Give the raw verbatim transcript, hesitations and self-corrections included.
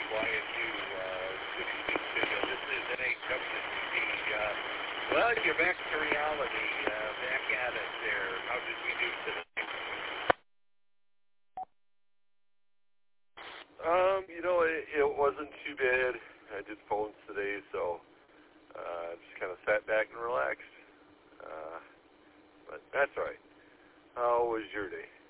Y S U. Uh, good evening to you. This is N H W T V. Uh, well, you're back to reality. Uh, back at it there. How did we do today? Um, you know, it, it wasn't too bad. I did phones today, so uh, just kind of sat back and relaxed. Uh, but that's all right. How was your day?